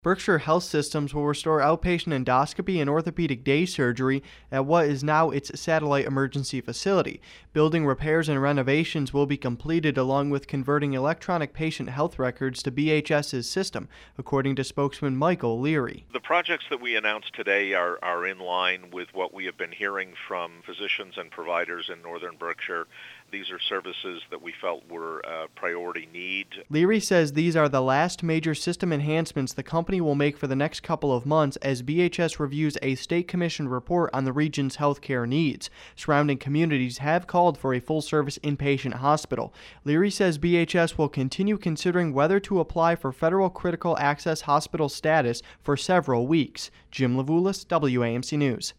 Berkshire Health Systems will restore outpatient endoscopy and orthopedic day surgery at what is now its satellite emergency facility. Building repairs and renovations will be completed along with converting electronic patient health records to BHS's system, according to spokesman Michael Leary. The projects that we announced today are in line with what we have been hearing from physicians and providers in northern Berkshire. These are services that we felt were a priority need. Leary says these are the last major system enhancements the company will make for the next couple of months as BHS reviews a state-commissioned report on the region's healthcare needs. Surrounding communities have called for a full-service inpatient hospital. Leary says BHS will continue considering whether to apply for federal critical access hospital status for several weeks. Jim Levulis, WAMC News.